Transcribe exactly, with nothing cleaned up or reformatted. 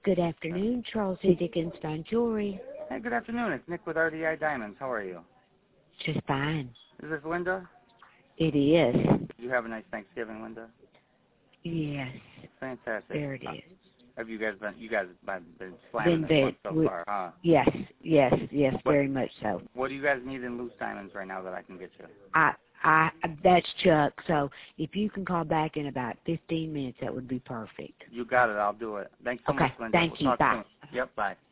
Good afternoon, Charles C. Dickens Fine Jewelry. Hey, good afternoon. It's Nick with R D I Diamonds. How are you? Just fine. Is this Linda? It is. Did you have a nice Thanksgiving, Linda? Yes. Fantastic. There it is. Have you guys been, you guys have been slamming been this one so far, huh? Yes, yes, yes, what, very much so. What do you guys need in loose diamonds right now that I can get you? I, I, that's Chuck, so if you can call back in about fifteen minutes, that would be perfect. You got it. I'll do it. Thanks so okay, much, Linda. Thank we'll you. Bye. Soon. Yep, bye.